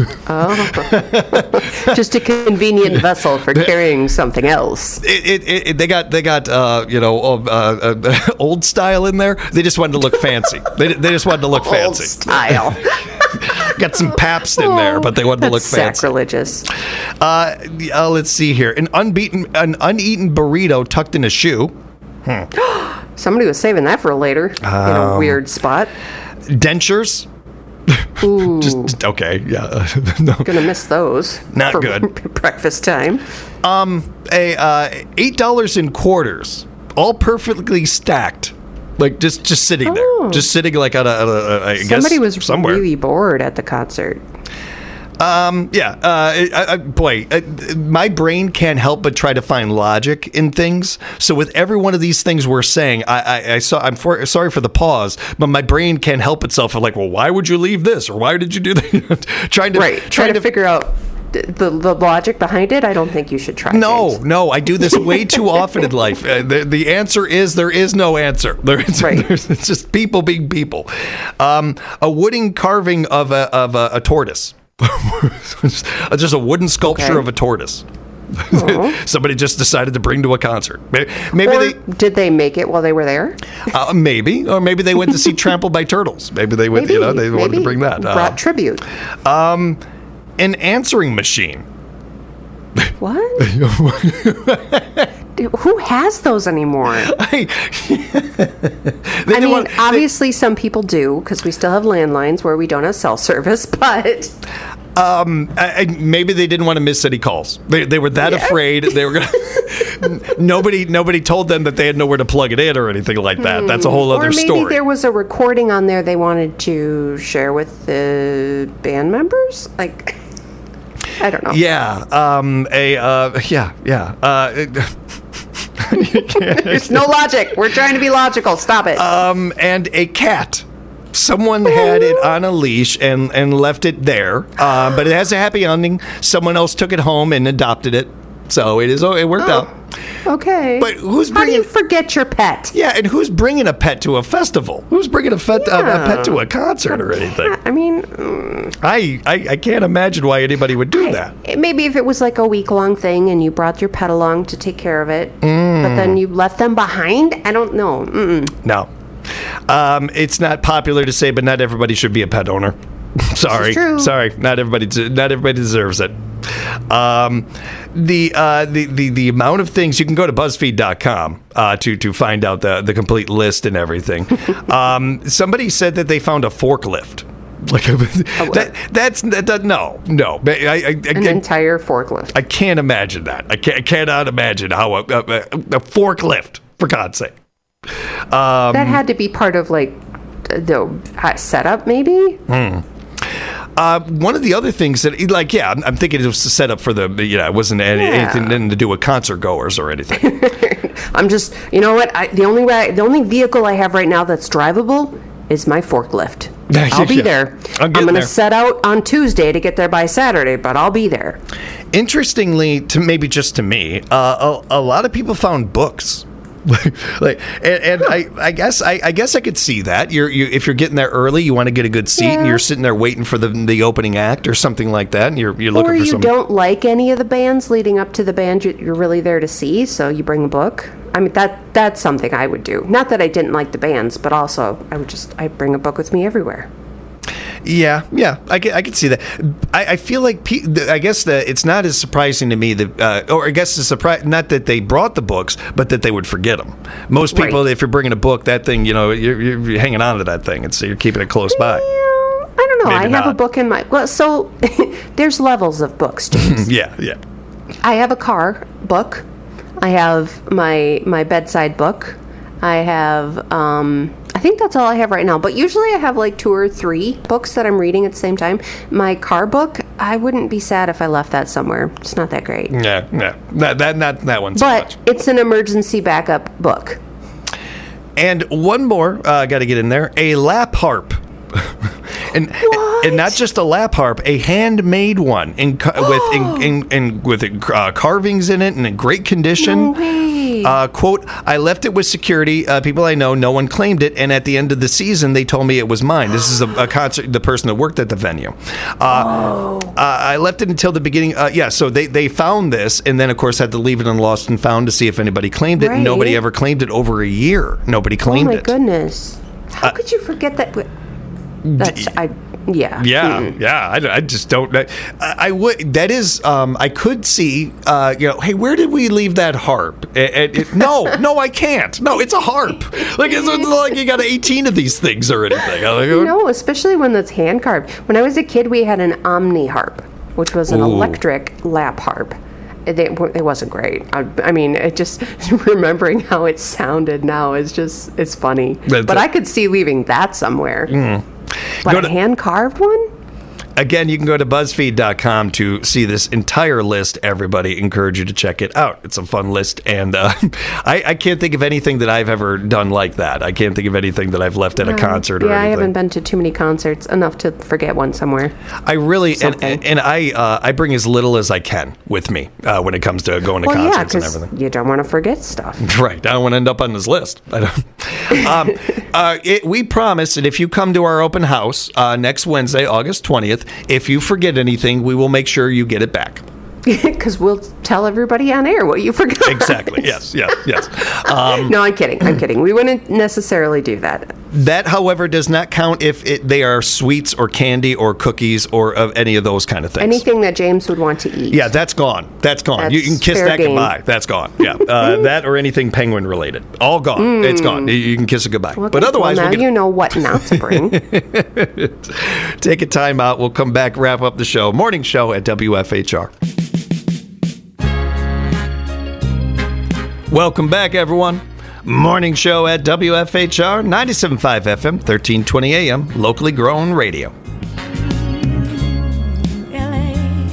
[SPEAKER 2] Just a convenient vessel for carrying something else.
[SPEAKER 1] It, it, it, they got they got uh, you know uh, uh, old style in there. They just wanted to look fancy. they, they just wanted to look
[SPEAKER 2] Old
[SPEAKER 1] fancy.
[SPEAKER 2] style.
[SPEAKER 1] Got some Pabst in there, but they wanted to look
[SPEAKER 2] That's
[SPEAKER 1] fancy.
[SPEAKER 2] sacrilegious.
[SPEAKER 1] Uh, uh, let's see here. An unbeaten, an uneaten burrito tucked in a shoe.
[SPEAKER 2] Somebody was saving that for later in
[SPEAKER 1] Um,
[SPEAKER 2] a weird spot.
[SPEAKER 1] Dentures.
[SPEAKER 2] Ooh,
[SPEAKER 1] Just, just- okay, yeah. no.
[SPEAKER 2] gonna miss those.
[SPEAKER 1] Not
[SPEAKER 2] for
[SPEAKER 1] good.
[SPEAKER 2] breakfast time.
[SPEAKER 1] A uh, eight dollars in quarters, all perfectly stacked, like just just sitting there,
[SPEAKER 2] Oh.
[SPEAKER 1] just sitting like on a, on a, a I guess
[SPEAKER 2] Somebody was
[SPEAKER 1] somewhere.
[SPEAKER 2] really bored at the concert.
[SPEAKER 1] Yeah, uh, I, I, boy, uh, my brain can't help but try to find logic in things. So with every one of these things we're saying, I, I, I saw. I'm for, sorry for the pause, but my brain can't help itself. I'm like, well, why would you leave this, or why did you do that? trying to
[SPEAKER 2] Right. Trying to, figure out th- the the logic behind it. I don't think you should try.
[SPEAKER 1] No,
[SPEAKER 2] James.
[SPEAKER 1] no, I do this way too often in life. Uh, the, the answer is there is no answer. There is,
[SPEAKER 2] Right.
[SPEAKER 1] there's, it's just people being people. Um, a wooden carving of a of a, a tortoise. Just a wooden sculpture
[SPEAKER 2] Okay.
[SPEAKER 1] of a tortoise. Somebody just decided to bring to a concert. Maybe, maybe
[SPEAKER 2] Or
[SPEAKER 1] they,
[SPEAKER 2] did they make it while they were there?
[SPEAKER 1] uh, maybe, or maybe they went to see Trampled by Turtles. Maybe they went,
[SPEAKER 2] Maybe.
[SPEAKER 1] you know, they wanted to
[SPEAKER 2] maybe
[SPEAKER 1] bring that.
[SPEAKER 2] Brought
[SPEAKER 1] Uh,
[SPEAKER 2] tribute.
[SPEAKER 1] an answering machine.
[SPEAKER 2] What? Dude, who has those anymore?
[SPEAKER 1] I, they
[SPEAKER 2] I
[SPEAKER 1] didn't
[SPEAKER 2] mean,
[SPEAKER 1] want- they-
[SPEAKER 2] obviously some people do because we still have landlines where we don't have cell service, but
[SPEAKER 1] I, I, maybe they didn't want to miss any calls. They, they were that
[SPEAKER 2] Yeah.
[SPEAKER 1] afraid. They were gonna. nobody nobody told them that they had nowhere to plug it in or anything like that. That's a whole other
[SPEAKER 2] or maybe
[SPEAKER 1] story.
[SPEAKER 2] there was a recording on there they wanted to share with the band members. Like, I don't know.
[SPEAKER 1] Yeah. Um. A. Uh. Yeah. Yeah. Uh.
[SPEAKER 2] There's no logic. We're trying to be logical. Stop it.
[SPEAKER 1] um. And a cat. Someone had it on a leash and, and left it there, uh, but it has a happy ending. Someone else took it home and adopted it, so it is. Oh, it worked out.
[SPEAKER 2] okay.
[SPEAKER 1] But who's
[SPEAKER 2] How do you
[SPEAKER 1] bringing?
[SPEAKER 2] forget your pet?
[SPEAKER 1] Yeah, and who's bringing a pet to a festival? Who's bringing a, fet, a, a pet to a concert or anything?
[SPEAKER 2] I mean, mm,
[SPEAKER 1] I, I I can't imagine why anybody would do that.
[SPEAKER 2] maybe if it was like a week long thing and you brought your pet along to take care of it,
[SPEAKER 1] Mm.
[SPEAKER 2] but then you left them behind. I don't know. Mm-mm.
[SPEAKER 1] No, um, it's not popular to say, but not everybody should be a pet owner. Sorry,
[SPEAKER 2] true.
[SPEAKER 1] sorry, not everybody. Not everybody deserves it. Um, the, uh, the the the amount of things you can go to BuzzFeed dot com uh, to to find out the the complete list and everything. um, somebody said that they found a forklift. Like that, that's that, that, no no. I, I, I,
[SPEAKER 2] An
[SPEAKER 1] I,
[SPEAKER 2] entire forklift.
[SPEAKER 1] I can't imagine that. I, can't, I cannot imagine how a, a, a forklift, for God's sake. Um,
[SPEAKER 2] that had to be part of like the uh, setup, maybe.
[SPEAKER 1] Uh, one of the other things that, like, yeah, I'm, I'm thinking it was set up for the, you know, it wasn't any,
[SPEAKER 2] Yeah.
[SPEAKER 1] anything nothing to do with concert goers or anything.
[SPEAKER 2] I'm just, you know what? I, the only way, the only vehicle I have right now that's drivable is my forklift. I'll be
[SPEAKER 1] Yeah.
[SPEAKER 2] there.
[SPEAKER 1] I'm
[SPEAKER 2] I'm
[SPEAKER 1] getting
[SPEAKER 2] going to
[SPEAKER 1] there.
[SPEAKER 2] set out on Tuesday to get there by Saturday, but I'll be there.
[SPEAKER 1] Interestingly, to maybe just to me, uh, a, a lot of people found books. like, and, and I, I guess I, I guess I could see that. You're, you, if you're getting there early, you want to get a good seat, and
[SPEAKER 2] Yeah.
[SPEAKER 1] you're sitting there waiting for the the opening act or something like that, and you're you're looking
[SPEAKER 2] Or
[SPEAKER 1] for
[SPEAKER 2] you
[SPEAKER 1] some.
[SPEAKER 2] don't like any of the bands leading up to the band you- you're really there to see, so you bring a book. I mean, that that's something I would do. Not that I didn't like the bands, but also I would just I bring a book with me everywhere.
[SPEAKER 1] Yeah, yeah, I can, I can see that. I, I feel like pe- the- I guess that it's not as surprising to me that, uh, or I guess the surprise not that they brought the books, but that they would forget them. Most people,
[SPEAKER 2] Right.
[SPEAKER 1] if you're bringing a book, that thing, you know, you're, you're hanging on to that thing, and so you're keeping it close by.
[SPEAKER 2] I don't know.
[SPEAKER 1] Maybe
[SPEAKER 2] I have
[SPEAKER 1] not.
[SPEAKER 2] a book in my well. So there's levels of books, James.
[SPEAKER 1] Yeah, yeah.
[SPEAKER 2] I have a car book. I have my my bedside book. I have um, I think that's all I have right now. But usually I have like two or three books that I'm reading at the same time. My car book, I wouldn't be sad if I left that somewhere. It's not that great.
[SPEAKER 1] Yeah, yeah. That, that, that, that one's
[SPEAKER 2] But
[SPEAKER 1] so much.
[SPEAKER 2] it's an emergency backup book.
[SPEAKER 1] And one more, I uh, got to get in there, a lap harp. and
[SPEAKER 2] What?
[SPEAKER 1] and not just a lap harp, a handmade one in with in, in, in with uh, carvings in it and in great condition.
[SPEAKER 2] No way.
[SPEAKER 1] Uh, quote, I left it with security. Uh, people I know, no one claimed it. And at the end of the season, they told me it was mine. This is a, a concert, the person that worked at the venue. Uh,
[SPEAKER 2] oh.
[SPEAKER 1] uh, I left it until the beginning. Uh, yeah, so they, they found this and then, of course, had to leave it in Lost and Found to see if anybody claimed it.
[SPEAKER 2] Right.
[SPEAKER 1] Nobody ever claimed it over a year. Nobody claimed it.
[SPEAKER 2] Oh, my
[SPEAKER 1] it.
[SPEAKER 2] goodness. How
[SPEAKER 1] Uh,
[SPEAKER 2] could you forget that? That's, I, yeah.
[SPEAKER 1] Yeah,
[SPEAKER 2] Mm-mm.
[SPEAKER 1] yeah. I, I just don't. I, I would. That is. Um, I could see. Uh, you know. Hey, where did we leave that harp? It, it, it, no, no, I can't. No, it's a harp. Like it's, it's not like you got eighteen of these things or anything. Like,
[SPEAKER 2] No, especially when that's hand carved. When I was a kid, we had an Omni harp, which was an
[SPEAKER 1] Ooh.
[SPEAKER 2] electric lap harp. It, it wasn't great. I, I mean, it just remembering how it sounded now is just it's funny.
[SPEAKER 1] That's
[SPEAKER 2] but
[SPEAKER 1] a-
[SPEAKER 2] I could see leaving that somewhere.
[SPEAKER 1] Mm.
[SPEAKER 2] But
[SPEAKER 1] Go
[SPEAKER 2] a
[SPEAKER 1] to-
[SPEAKER 2] hand carved one?
[SPEAKER 1] Again, you can go to BuzzFeed dot com to see this entire list. Everybody, encourage you to check it out. It's a fun list, and uh, I, I can't think of anything that I've ever done like that. I can't think of anything that I've left at a concert or
[SPEAKER 2] Yeah, I
[SPEAKER 1] anything.
[SPEAKER 2] haven't been to too many concerts enough to forget one somewhere.
[SPEAKER 1] I really and,
[SPEAKER 2] Something.
[SPEAKER 1] and, and I uh, I bring as little as I can with me uh, when it comes to going to
[SPEAKER 2] Well, yeah,
[SPEAKER 1] concerts and
[SPEAKER 2] because
[SPEAKER 1] everything.
[SPEAKER 2] you don't want to forget stuff.
[SPEAKER 1] Right, I don't want to end up on this list. I don't. Um, uh, it, we promise that if you come to our open house uh, next Wednesday, August twentieth, if you forget anything, we will make sure you get it back.
[SPEAKER 2] Because we'll tell everybody on air what you forgot.
[SPEAKER 1] Exactly. Yes. Yes. Yes. Um,
[SPEAKER 2] No, I'm kidding. I'm kidding. We wouldn't necessarily do that.
[SPEAKER 1] that, however, does not count if it, they are sweets or candy or cookies or uh, any of those kind of things.
[SPEAKER 2] Anything that James would want to eat.
[SPEAKER 1] Yeah, that's gone. That's gone.
[SPEAKER 2] That's
[SPEAKER 1] you can kiss
[SPEAKER 2] fair
[SPEAKER 1] that
[SPEAKER 2] game.
[SPEAKER 1] goodbye. That's gone. Yeah, uh, that or anything penguin related. All gone. It's gone. You- You can kiss it goodbye.
[SPEAKER 2] Okay,
[SPEAKER 1] But otherwise,
[SPEAKER 2] well, now
[SPEAKER 1] we'll get,
[SPEAKER 2] you know what not to bring.
[SPEAKER 1] take a time out. We'll come back, wrap up the show. Morning show at W F H R. Welcome back, everyone. Morning show at W F H R, ninety-seven point five F M, thirteen twenty A M, locally grown radio.
[SPEAKER 3] L A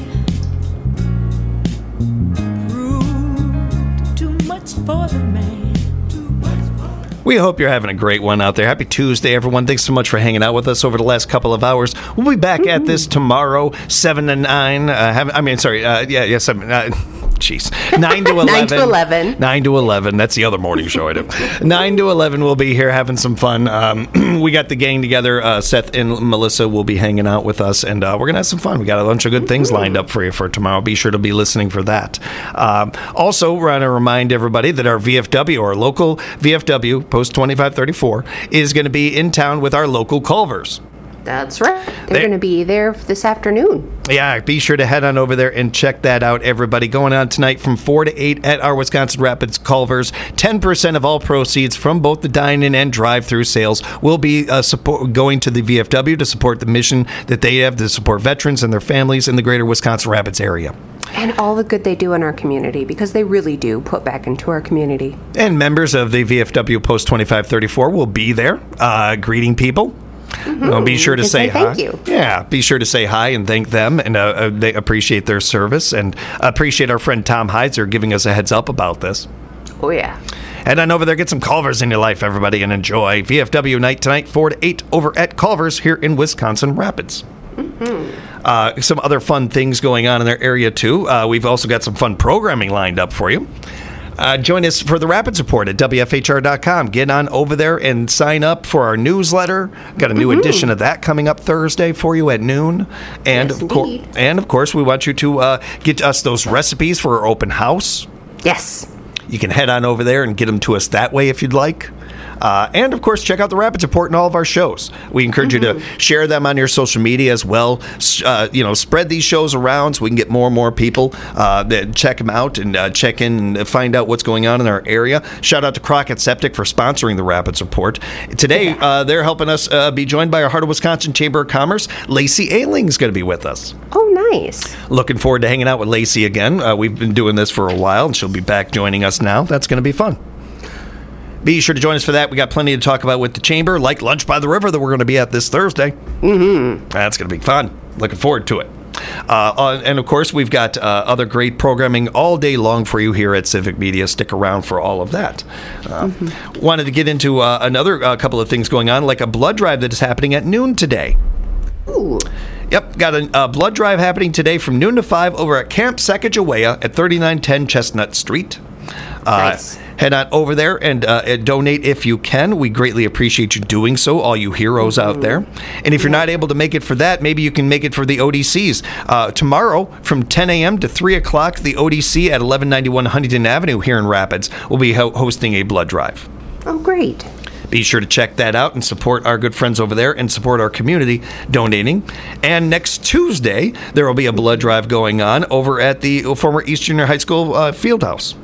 [SPEAKER 3] proved too much for the man. Too much for
[SPEAKER 1] We hope you're having a great one out there. Happy Tuesday, everyone. Thanks so much for hanging out with us over the last couple of hours. We'll be back at this tomorrow, seven to nine. Uh, have, I mean, sorry. Uh, yeah, yeah, seven. Uh, Jeez. nine to eleven.
[SPEAKER 2] nine to eleven.
[SPEAKER 1] nine to eleven. That's the other morning show I do. nine to eleven, we'll be here having some fun. Um, we got the gang together. Uh, Seth and Melissa will be hanging out with us, and uh, we're going to have some fun. We got a bunch of good things lined up for you for tomorrow. Be sure to be listening for that. Um, also, we're going to remind everybody that our V F W, our local V F W, Post twenty-five thirty-four, is going to be in town with our local Culvers.
[SPEAKER 2] That's right. They're
[SPEAKER 1] They-
[SPEAKER 2] going to be there this afternoon.
[SPEAKER 1] Yeah, be sure to head on over there and check that out, everybody. Going on tonight from four to eight at our Wisconsin Rapids Culvers. ten percent of all proceeds from both the dine-in and drive-through sales will be uh, support, going to the V F W to support the mission that they have to support veterans and their families in the greater Wisconsin Rapids area.
[SPEAKER 2] And all the good they do in our community, because they really do put back into our community.
[SPEAKER 1] And members of the V F W Post twenty-five thirty-four will be there uh, greeting people. Well, be sure to
[SPEAKER 2] You
[SPEAKER 1] say
[SPEAKER 2] can say
[SPEAKER 1] hi.
[SPEAKER 2] thank you.
[SPEAKER 1] Yeah, be sure to say hi and thank them, and uh, uh, they appreciate their service, and appreciate our friend Tom Heiser giving us a heads up about this.
[SPEAKER 2] Oh, yeah.
[SPEAKER 1] Head on over there, get some Culvers in your life, everybody, and enjoy V F W night tonight, four to eight, over at Culvers here in Wisconsin Rapids.
[SPEAKER 2] Mm-hmm.
[SPEAKER 1] Uh, some other fun things going on in their area, too. Uh, we've also got some fun programming lined up for you. Uh, join us for the Rapids Report at W F H R dot com. Get on over there and sign up for our newsletter. Got a new
[SPEAKER 2] Mm-hmm.
[SPEAKER 1] edition of that coming up Thursday for you at noon. And
[SPEAKER 2] Yes,
[SPEAKER 1] of course,
[SPEAKER 2] indeed.
[SPEAKER 1] and of course, we want you to uh, get us those recipes for our open house.
[SPEAKER 2] Yes.
[SPEAKER 1] You can head on over there and get them to us that way if you'd like. Uh, and, of course, check out the Rapids Report and all of our shows. We encourage you to share them on your social media as well. S- Uh, you know, spread these shows around so we can get more and more people uh, that check them out and uh, check in and find out what's going on in our area. Shout out to Crockett Septic for sponsoring the Rapids Report. Today, uh, they're helping us uh, be joined by our Heart of Wisconsin Chamber of Commerce. Lacey Ailing's going to be with us.
[SPEAKER 2] Oh, nice.
[SPEAKER 1] Looking forward to hanging out with Lacey again. Uh, we've been doing this for a while, and she'll be back joining us now. That's going to be fun. Be sure to join us for that. We got plenty to talk about with the Chamber, like Lunch by the River that we're going to be at this Thursday. Mm-hmm. That's going to be fun. Looking forward to it. Uh, uh, and of course, we've got uh, other great programming all day long for you here at Civic Media. Stick around for all of that. Uh, mm-hmm. Wanted to get into uh, another uh, couple of things going on, like a blood drive that is happening at noon today.
[SPEAKER 2] Ooh.
[SPEAKER 1] Yep, got a uh, blood drive happening today from noon to five over at Camp Sacagawea at thirty-nine ten Chestnut Street. Uh,
[SPEAKER 2] Nice.
[SPEAKER 1] Head on over there and, uh, and donate if you can. We greatly appreciate you doing so, all you heroes out there. And if you're not able to make it for that, maybe you can make it for the O D Cs. Uh, tomorrow from ten a.m. to three o'clock, the O D C at eleven ninety-one Huntington Avenue here in Rapids will be ho- hosting a blood drive.
[SPEAKER 2] Oh, great.
[SPEAKER 1] Be sure to check that out and support our good friends over there and support our community donating. And next Tuesday, there will be a blood drive going on over at the former East Junior High School uh, field house.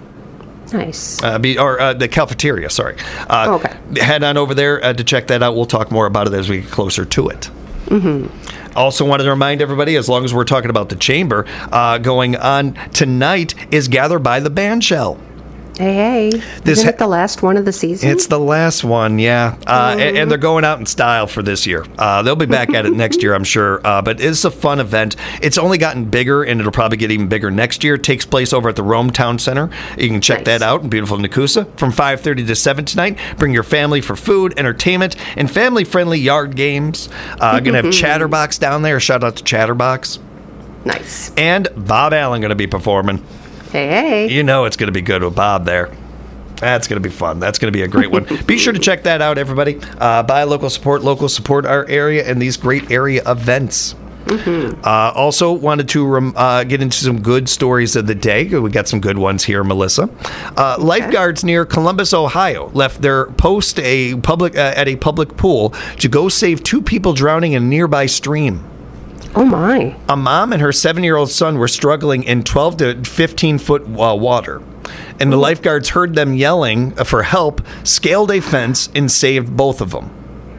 [SPEAKER 2] Nice.
[SPEAKER 1] Uh, be, or uh, the cafeteria, sorry. Uh,
[SPEAKER 2] okay.
[SPEAKER 1] Head on over there uh, to check that out. We'll talk more about it as we get closer to it. Mm-hmm. Also wanted to remind everybody, as long as we're talking about the Chamber, uh, going on tonight is Gather by the Bandshell.
[SPEAKER 2] Hey, hey.
[SPEAKER 1] This
[SPEAKER 2] Isn't
[SPEAKER 1] ha-
[SPEAKER 2] it the last one of the season?
[SPEAKER 1] It's the last one, yeah. Uh, and, and they're going out in style for this year. Uh, they'll be back at it next year, I'm sure. Uh, but it's a fun event. It's only gotten bigger, and it'll probably get even bigger next year. It takes place over at the Rome Town Center. You can check
[SPEAKER 2] Nice.
[SPEAKER 1] that out in beautiful Nakusa from five thirty to seven tonight. Bring your family for food, entertainment, and family-friendly yard games. Uh, going to have Chatterbox down there. Shout out to Chatterbox.
[SPEAKER 2] Nice.
[SPEAKER 1] And Bob Allen going to be performing.
[SPEAKER 2] Hey, hey.
[SPEAKER 1] You know it's going to be good with Bob there. That's going to be fun. That's going to be a great one. Be sure to check that out, everybody. Uh, buy local support, local support our area and these great area events. Mm-hmm. Uh, also wanted to rem- uh, get into some good stories of the day. We got some good ones here, Melissa. Uh, okay. Lifeguards near Columbus, Ohio, left their post a public uh, at a public pool to go save two people drowning in a nearby stream.
[SPEAKER 2] Oh, my.
[SPEAKER 1] A mom and her seven-year-old son were struggling in twelve to fifteen foot uh, water. And the lifeguards heard them yelling for help, scaled a fence, and saved both of them.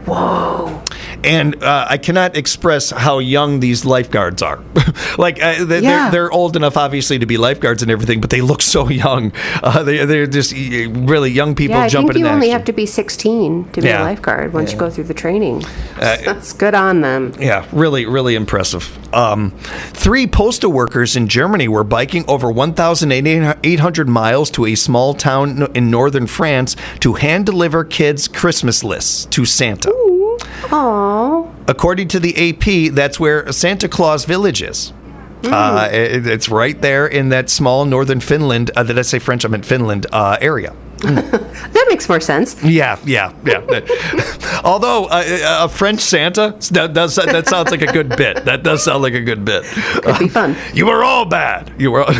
[SPEAKER 2] Whoa.
[SPEAKER 1] And uh, I cannot express how young these lifeguards are. like, uh, they,
[SPEAKER 2] yeah.
[SPEAKER 1] they're, they're old enough, obviously, to be lifeguards and everything, but they look so young. Uh, they, they're just really young people
[SPEAKER 2] yeah,
[SPEAKER 1] jumping in
[SPEAKER 2] I think you only
[SPEAKER 1] action.
[SPEAKER 2] have to be sixteen to be
[SPEAKER 1] Yeah.
[SPEAKER 2] a lifeguard once
[SPEAKER 1] Yeah.
[SPEAKER 2] you go through the training.
[SPEAKER 1] Uh,
[SPEAKER 2] That's good on them.
[SPEAKER 1] Yeah, really, really impressive. Um, three postal workers in Germany were biking over one thousand eight hundred miles to a small town in northern France to hand-deliver kids' Christmas lists to Santa.
[SPEAKER 2] Aww.
[SPEAKER 1] According to the A P, that's where Santa Claus Village is. Mm. Uh, it, it's right there in that small northern Finland, uh, did I say French? I meant Finland uh, area.
[SPEAKER 2] That makes more sense.
[SPEAKER 1] Yeah, yeah, yeah. Although uh, a French Santa, that does that sounds like a good bit. That does sound like a good bit.
[SPEAKER 2] Could be fun.
[SPEAKER 1] Uh, you were all bad. You were. All,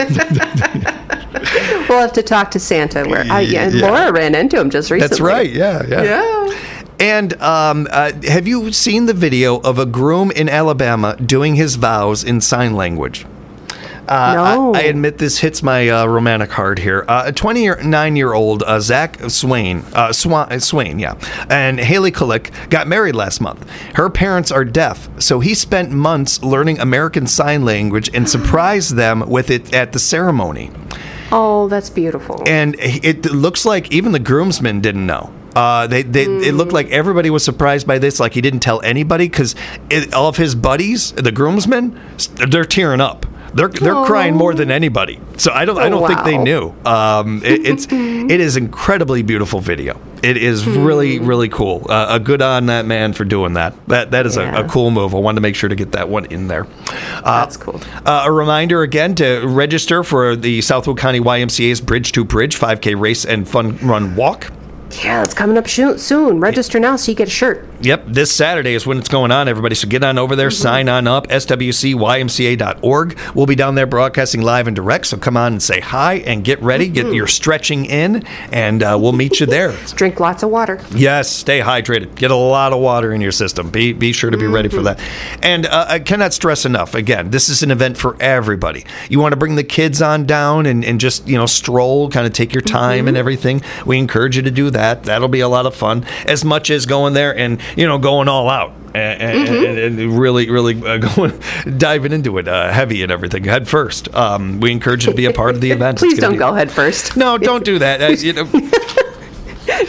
[SPEAKER 2] we'll have to talk to Santa. Where I, yeah,
[SPEAKER 1] Yeah.
[SPEAKER 2] Laura ran into him just recently.
[SPEAKER 1] That's right. Yeah, yeah.
[SPEAKER 2] Yeah.
[SPEAKER 1] And um, uh, have you seen the video of a groom in Alabama doing his vows in sign language? Uh,
[SPEAKER 2] no.
[SPEAKER 1] I, I admit this hits my uh, romantic heart here. Uh, a twenty-nine-year-old uh, Zach Swain, uh, Swan, Swain, yeah, and Haley Kulik got married last month. Her parents are deaf, so he spent months learning American Sign Language and surprised them with it at the ceremony.
[SPEAKER 2] Oh, that's beautiful.
[SPEAKER 1] And it looks like even the groomsmen didn't know. Uh, they, they mm. It looked like everybody was surprised by this, like he didn't tell anybody, because all of his buddies, the groomsmen, they're tearing up. They're they're
[SPEAKER 2] Aww.
[SPEAKER 1] crying more than anybody. So I don't I don't
[SPEAKER 2] wow.
[SPEAKER 1] think they knew. Um, it, it's it is incredibly beautiful video. It is really really cool. Uh, a good on that man for doing that. That that is yeah. a, a cool move. I wanted to make sure to get that one in there. Uh,
[SPEAKER 2] That's cool.
[SPEAKER 1] Uh, a reminder again to register for the Southwood County Y M C A's Bridge to Bridge five K race and fun run walk.
[SPEAKER 2] Yeah, it's coming up soon. Register now so you get a shirt.
[SPEAKER 1] Yep, this Saturday is when it's going on, everybody. So get on over there, mm-hmm. sign on up, S W C Y M C A dot org. We'll be down there broadcasting live and direct, so come on and say hi and get ready. Mm-hmm. Get your stretching in, and uh, we'll meet you there.
[SPEAKER 2] Drink lots of water.
[SPEAKER 1] Yes, stay hydrated. Get a lot of water in your system. Be be sure to be mm-hmm. ready for that. And uh, I cannot stress enough, again, this is an event for everybody. You want to bring the kids on down and, and just, you know, stroll, kind of take your time mm-hmm. and everything. We encourage you to do that. That'll be a lot of fun, as much as going there and, you know, going all out and, mm-hmm. and, and really, really uh, going, diving into it uh, heavy and everything head first. Um, we encourage you to be a part of the event.
[SPEAKER 2] Please
[SPEAKER 1] it's
[SPEAKER 2] don't
[SPEAKER 1] be,
[SPEAKER 2] go head first.
[SPEAKER 1] No, don't do that. Uh, you know,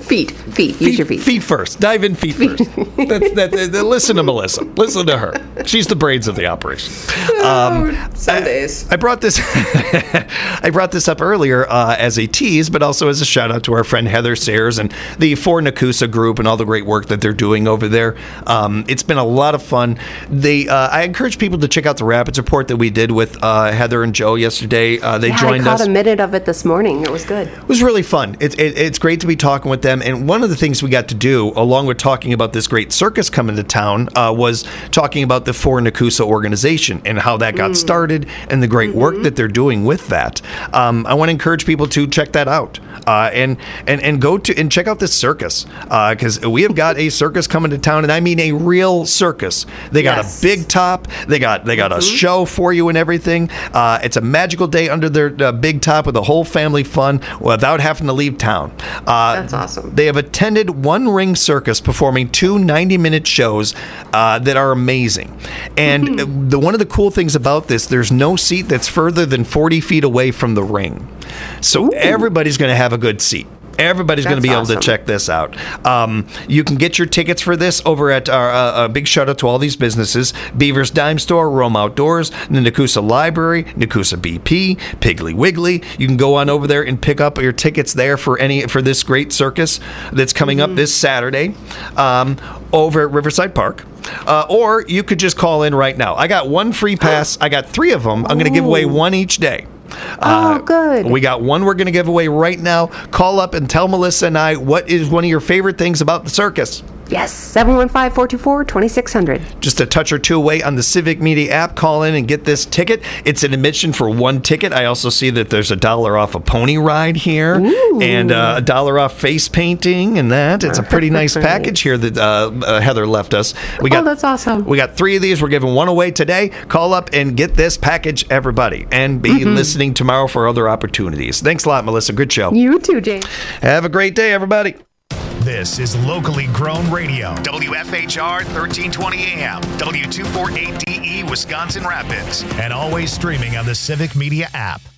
[SPEAKER 2] Feet, feet, use your feet.
[SPEAKER 1] Feet first. Dive in feet first. That's, that, that, that- listen to Melissa. Listen to her. She's the brains of the operation. Um,
[SPEAKER 2] Some days.
[SPEAKER 1] I brought this. I brought this up earlier uh, as a tease, but also as a shout out to our friend Heather Sayers and the For Nakusa group and all the great work that they're doing over there. Um, it's been a lot of fun. They, uh, I encourage people to check out the Rapids report that we did with uh, Heather and Joe yesterday. Uh, they
[SPEAKER 2] Yeah, I
[SPEAKER 1] joined
[SPEAKER 2] caught
[SPEAKER 1] us.
[SPEAKER 2] a minute of it this morning. It was good.
[SPEAKER 1] It was really fun. It, it, it's great to be talking with them. And one of the things we got to do, along with talking about this great circus coming to town, uh, was talking about the For Nakusa organization and how that got started and the great work that they're doing with that. Um, I want to encourage people to check that out uh, and, and, and go to and check out this circus because we have got a circus coming to town, and I mean a real circus. They got
[SPEAKER 2] Yes.
[SPEAKER 1] a big top. They got they got a show for you and everything. Uh, it's a magical day under their uh, big top with a whole family fun without having to leave town. Uh,
[SPEAKER 2] That's awesome.
[SPEAKER 1] They have attended One Ring Circus performing two ninety-minute shows uh, that are amazing. And uh, the one of the cool things about this, there's no seat that's further than forty feet away from the ring. So everybody's going to have a good seat. Everybody's going to
[SPEAKER 2] That's
[SPEAKER 1] be able to
[SPEAKER 2] awesome.
[SPEAKER 1] check this out. Um, you can get your tickets for this over at our uh, a big shout out to all these businesses: Beaver's Dime Store, Rome Outdoors, the Nakusa Library, Nakusa B P, Piggly Wiggly. You can go on over there and pick up your tickets there for any for this great circus that's coming up this Saturday um, over at Riverside Park. Uh, or you could just call in right now. I got one free pass. I got three of them. I'm going to give away one each day.
[SPEAKER 2] Oh, good.
[SPEAKER 1] We got one we're going to give away right now. Call up and tell Melissa and I what is one of your favorite things about the circus.
[SPEAKER 2] Yes, seven one five, four two four, two six zero zero.
[SPEAKER 1] Just a touch or two away on the Civic Media app. Call in and get this ticket. It's an admission for one ticket. I also see that there's a dollar off a pony ride here and uh, a dollar off face painting and that. It's a pretty nice package here that uh, uh, Heather left us. We
[SPEAKER 2] Oh, that's awesome.
[SPEAKER 1] We got three of these. We're giving one away today. Call up and get this package, everybody, and be listening tomorrow for other opportunities. Thanks a lot, Melissa. Good show.
[SPEAKER 2] You too, James.
[SPEAKER 1] Have a great day, everybody.
[SPEAKER 4] This is locally grown radio. W F H R thirteen twenty A M, W two forty-eight D E, Wisconsin Rapids. And always streaming on the Civic Media app.